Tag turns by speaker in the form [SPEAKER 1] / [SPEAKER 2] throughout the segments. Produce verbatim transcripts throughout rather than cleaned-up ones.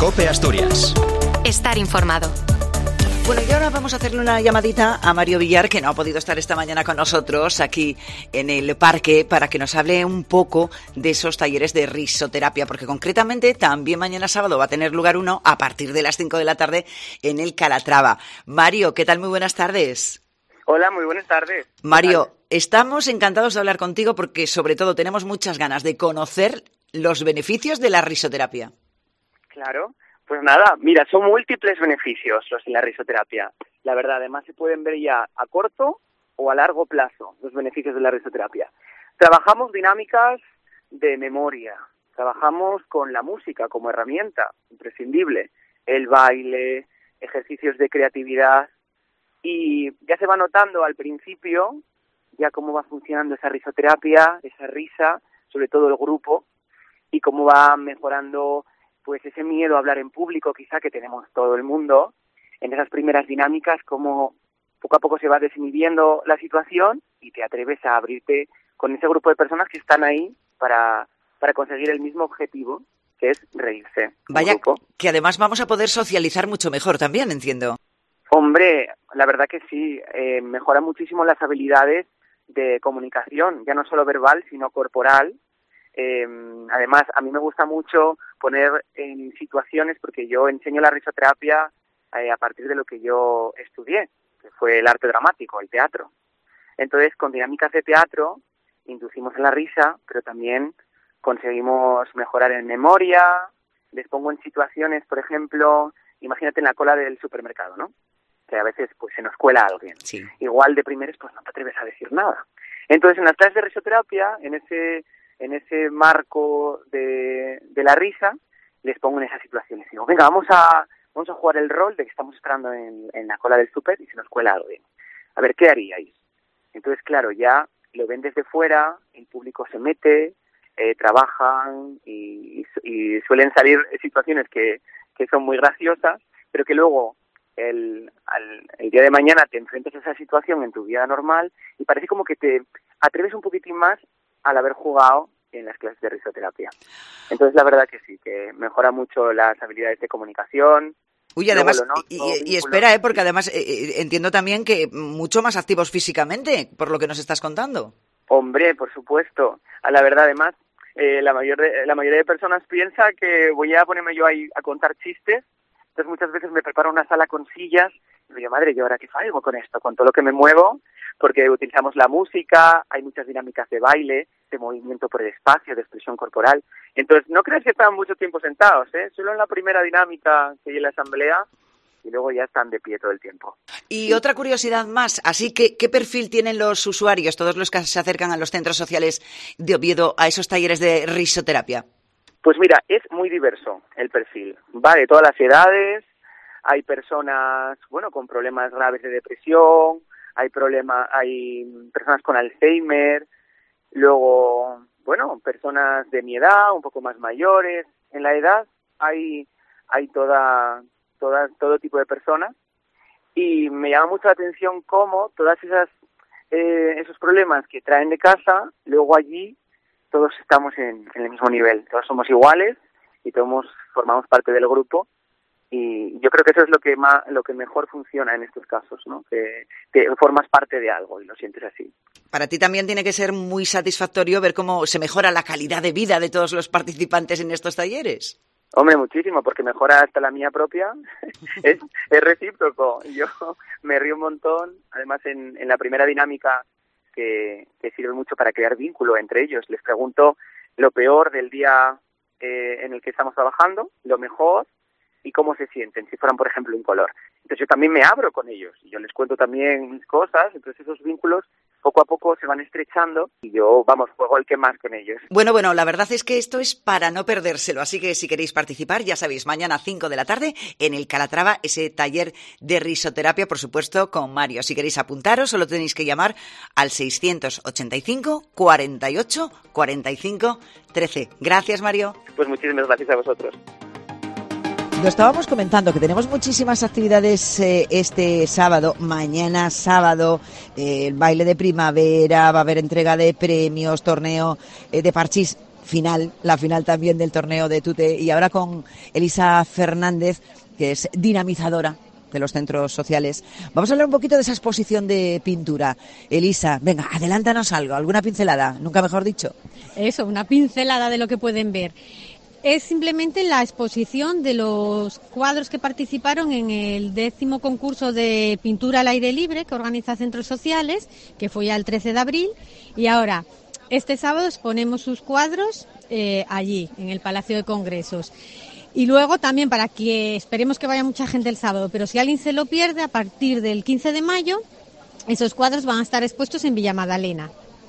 [SPEAKER 1] COPE Asturias.
[SPEAKER 2] Estar informado.
[SPEAKER 3] Bueno, y ahora vamos a hacerle una llamadita a Mario Villar, que no ha podido estar esta mañana con nosotros aquí en el parque, para que nos hable un poco de esos talleres de risoterapia, porque concretamente también mañana sábado va a tener lugar uno a partir de las cinco de la tarde en el Calatrava. Mario, ¿qué tal? Muy buenas tardes.
[SPEAKER 4] Hola, muy buenas tardes.
[SPEAKER 3] Mario, estamos encantados de hablar contigo porque sobre todo tenemos muchas ganas de conocer los beneficios de la risoterapia.
[SPEAKER 4] Claro. Pues nada, mira, son múltiples beneficios los de la risoterapia. La verdad, además se pueden ver ya a corto o a largo plazo los beneficios de la risoterapia. Trabajamos dinámicas de memoria, trabajamos con la música como herramienta imprescindible, el baile, ejercicios de creatividad, y ya se va notando al principio ya cómo va funcionando esa risoterapia, esa risa, sobre todo el grupo, y cómo va mejorando pues ese miedo a hablar en público quizá que tenemos todo el mundo. En esas primeras dinámicas, como poco a poco se va desinhibiendo la situación y te atreves a abrirte con ese grupo de personas que están ahí para, para conseguir el mismo objetivo, que es reírse.
[SPEAKER 3] Vaya, que además vamos a poder socializar mucho mejor también, entiendo.
[SPEAKER 4] Hombre, la verdad que sí, eh, mejora muchísimo las habilidades de comunicación, ya no solo verbal, sino corporal. Eh, además, a mí me gusta mucho poner en situaciones, porque yo enseño la risoterapia eh, a partir de lo que yo estudié, que fue el arte dramático, el teatro. Entonces, con dinámicas de teatro, inducimos en la risa, pero también conseguimos mejorar en memoria. Les pongo en situaciones, por ejemplo, imagínate en la cola del supermercado, ¿no? Que a veces pues se nos cuela alguien.
[SPEAKER 3] Sí. Igual
[SPEAKER 4] de primeros, pues no te atreves a decir nada. Entonces, en las clases de risoterapia, en ese en ese marco de, de la risa, les pongo en esas situaciones. Digo, venga, vamos a vamos a jugar el rol de que estamos esperando en, en la cola del súper y se nos cuela alguien. A ver, ¿qué haríais? Entonces, claro, ya lo ven desde fuera, el público se mete, eh, trabajan y, y suelen salir situaciones que, que son muy graciosas, pero que luego el, al, el día de mañana te enfrentas a esa situación en tu vida normal y parece como que te atreves un poquitín más al haber jugado en las clases de risoterapia. Entonces, la verdad que sí, que mejora mucho las habilidades de comunicación.
[SPEAKER 3] Uy, además, noto, y, y, y espera, ¿eh? Porque además eh, entiendo también que mucho más activos físicamente, por lo que nos estás contando.
[SPEAKER 4] Hombre, por supuesto. A la verdad, además, eh, la, mayor de, la mayoría de personas piensa que voy a ponerme yo ahí a contar chistes. Entonces, muchas veces me preparo una sala con sillas y digo, madre, ¿yo ahora qué hago con esto? Con todo lo que me muevo, porque utilizamos la música, hay muchas dinámicas de baile, de movimiento por el espacio, de expresión corporal. Entonces, no crees que están mucho tiempo sentados, ¿eh? Solo en la primera dinámica que hay en la asamblea y luego ya están de pie todo el tiempo.
[SPEAKER 3] Y sí. Otra curiosidad más, así que, ¿qué perfil tienen los usuarios, todos los que se acercan a los centros sociales de Oviedo a esos talleres de risoterapia?
[SPEAKER 4] Pues mira, es muy diverso el perfil, va de todas las edades, hay personas, bueno, con problemas graves de depresión, hay problemas, hay personas con Alzheimer, luego, bueno, personas de mi edad, un poco más mayores. En la edad hay hay toda, toda todo tipo de personas y me llama mucho la atención cómo todas esas eh, esos problemas que traen de casa, luego allí todos estamos en, en el mismo nivel, todos somos iguales y todos formamos parte del grupo. Y yo creo que eso es lo que más, lo que mejor funciona en estos casos, ¿no? Que, que formas parte de algo y lo sientes así.
[SPEAKER 3] Para ti también tiene que ser muy satisfactorio ver cómo se mejora la calidad de vida de todos los participantes en estos talleres.
[SPEAKER 4] Hombre, muchísimo, porque mejora hasta la mía propia. es, es recíproco. Yo me río un montón. Además, en, en la primera dinámica que, que sirve mucho para crear vínculo entre ellos, les pregunto lo peor del día eh, en el que estamos trabajando, lo mejor, y cómo se sienten, si fueran, por ejemplo, un color. Entonces yo también me abro con ellos, y yo les cuento también mis cosas, entonces esos vínculos poco a poco se van estrechando, y yo, vamos, juego el que más con ellos.
[SPEAKER 3] Bueno, bueno, la verdad es que esto es para no perdérselo, así que si queréis participar, ya sabéis, mañana cinco de la tarde, en el Calatrava, ese taller de risoterapia, por supuesto, con Mario. Si queréis apuntaros, solo tenéis que llamar al seiscientos ochenta y cinco, cuarenta y ocho, cuarenta y cinco, trece. Gracias, Mario.
[SPEAKER 4] Pues muchísimas gracias a vosotros.
[SPEAKER 3] Lo estábamos comentando, que tenemos muchísimas actividades eh, este sábado, mañana sábado, eh, el baile de primavera, va a haber entrega de premios, torneo eh, de parchís. final, la final también del torneo de Tute, y ahora con Elisa Fernández, que es dinamizadora de los centros sociales. Vamos a hablar un poquito de esa exposición de pintura. Elisa, venga, adelántanos algo, alguna pincelada, nunca mejor dicho.
[SPEAKER 1] Eso, una pincelada de lo que pueden ver. Es simplemente la exposición de los cuadros que participaron en el décimo concurso de pintura al aire libre que organiza Centros Sociales, que fue ya el trece de abril, y ahora, este sábado exponemos sus cuadros eh, allí, en el Palacio de Congresos. Y luego también, para que esperemos que vaya mucha gente el sábado, pero si alguien se lo pierde, a partir del quince de mayo, esos cuadros van a estar expuestos en Villa Magdalena.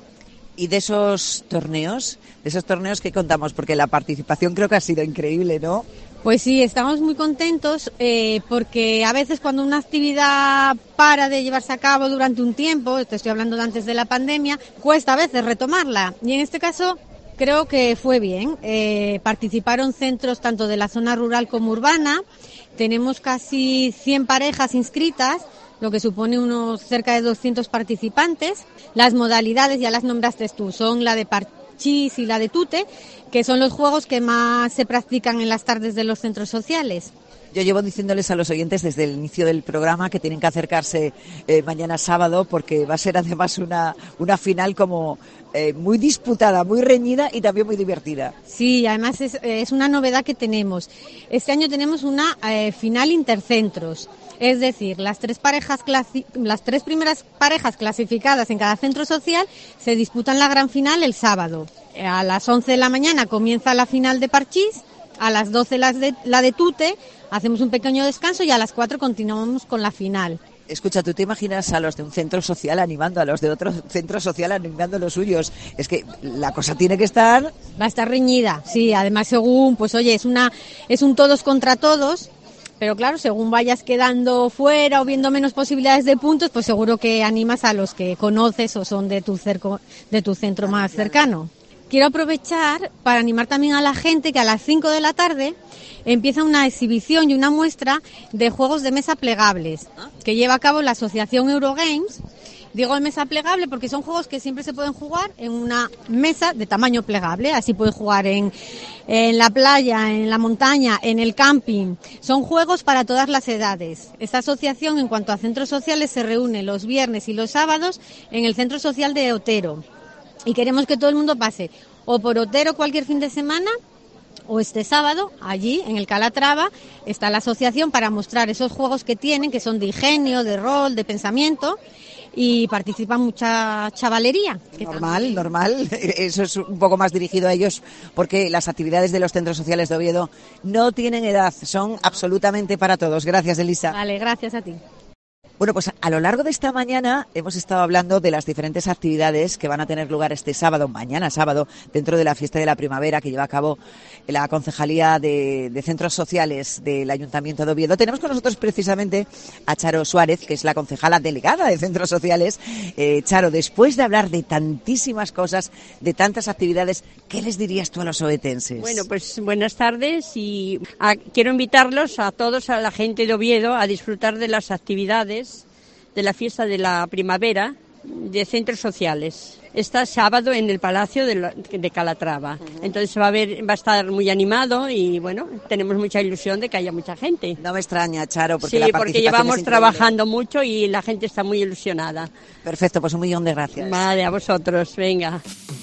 [SPEAKER 3] Y de esos torneos, de esos torneos que contamos, porque la participación creo que ha sido increíble, ¿no?
[SPEAKER 1] Pues sí, estamos muy contentos eh, porque a veces cuando una actividad para de llevarse a cabo durante un tiempo, te estoy hablando de antes de la pandemia, cuesta a veces retomarla. Y en este caso creo que fue bien. Eh, participaron centros tanto de la zona rural como urbana. Tenemos casi cien parejas inscritas, lo que supone unos cerca de doscientos participantes. Las modalidades, ya las nombraste tú, son la de parchís y la de tute, que son los juegos que más se practican en las tardes de los centros sociales.
[SPEAKER 3] Yo llevo diciéndoles a los oyentes desde el inicio del programa que tienen que acercarse eh, mañana sábado, porque va a ser además una, una final como eh, muy disputada, muy reñida y también muy divertida.
[SPEAKER 1] Sí, además es, es una novedad que tenemos. Este año tenemos una eh, final intercentros. Es decir, las tres parejas clasi- las tres primeras parejas clasificadas en cada centro social se disputan la gran final el sábado. A las once de la mañana comienza la final de parchís, a las doce la de, la de tute, hacemos un pequeño descanso y a las cuatro continuamos con la final.
[SPEAKER 3] Escucha, ¿tú te imaginas a los de un centro social animando a los de otro centro social animando a los suyos? Es que la cosa tiene que estar...
[SPEAKER 1] Va a estar reñida, sí, además según, pues oye, es una es un todos contra todos. Pero claro, según vayas quedando fuera o viendo menos posibilidades de puntos, pues seguro que animas a los que conoces o son de tu cerco, de tu centro más cercano. Quiero aprovechar para animar también a la gente que a las cinco de la tarde empieza una exhibición y una muestra de juegos de mesa plegables que lleva a cabo la Asociación Eurogames. Digo de mesa plegable porque son juegos que siempre se pueden jugar en una mesa de tamaño plegable. Así puedes jugar en, en la playa, en la montaña, en el camping. Son juegos para todas las edades. Esta asociación, en cuanto a centros sociales, se reúne los viernes y los sábados en el Centro Social de Otero. Y queremos que todo el mundo pase o por Otero cualquier fin de semana, o este sábado, allí en el Calatrava, está la asociación para mostrar esos juegos que tienen, que son de ingenio, de rol, de pensamiento, y participa mucha chavalería.
[SPEAKER 3] Normal, normal. Eso es un poco más dirigido a ellos, porque las actividades de los centros sociales de Oviedo no tienen edad, son absolutamente para todos. Gracias, Elisa.
[SPEAKER 1] Vale, gracias a ti.
[SPEAKER 3] Bueno, pues a lo largo de esta mañana hemos estado hablando de las diferentes actividades que van a tener lugar este sábado, mañana sábado, dentro de la fiesta de la primavera que lleva a cabo la Concejalía de, de Centros Sociales del Ayuntamiento de Oviedo. Tenemos con nosotros precisamente a Charo Suárez, que es la concejala delegada de Centros Sociales. Eh, Charo, después de hablar de tantísimas cosas, de tantas actividades, ¿qué les dirías tú a los ovetenses?
[SPEAKER 2] Bueno, pues buenas tardes y a, quiero invitarlos a todos, a la gente de Oviedo, a disfrutar de las actividades de la fiesta de la primavera de centros sociales. Está sábado en el Palacio de, la, de Calatrava. Uh-huh. Entonces va a haber, va a estar muy animado y bueno, tenemos mucha ilusión de que haya mucha gente.
[SPEAKER 3] No me extraña, Charo, porque
[SPEAKER 2] sí,
[SPEAKER 3] la participación
[SPEAKER 2] porque llevamos
[SPEAKER 3] es
[SPEAKER 2] trabajando mucho y la gente está muy ilusionada.
[SPEAKER 3] Perfecto, pues un millón de gracias.
[SPEAKER 2] Vale, a vosotros, venga.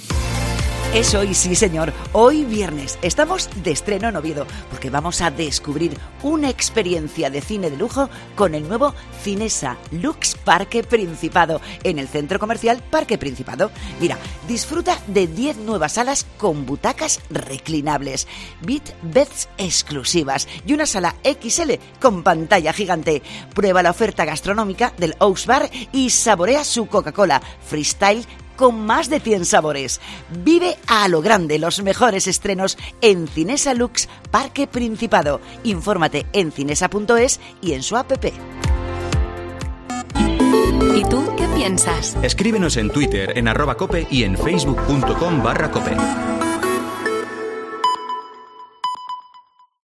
[SPEAKER 3] Es hoy, sí señor, hoy viernes. Estamos de estreno en Oviedo porque vamos a descubrir una experiencia de cine de lujo con el nuevo Cinesa Lux Parque Principado en el centro comercial Parque Principado. Mira, disfruta de diez nuevas salas con butacas reclinables, beat beds exclusivas y una sala equis ele con pantalla gigante. Prueba la oferta gastronómica del Oaks Bar y saborea su Coca-Cola Freestyle con más de cien sabores. Vive a lo grande los mejores estrenos en Cinesa Lux Parque Principado. Infórmate en cinesa punto es y en su app.
[SPEAKER 5] ¿Y tú qué piensas?
[SPEAKER 6] Escríbenos en Twitter, en arroba cope y en facebook punto com barra cope.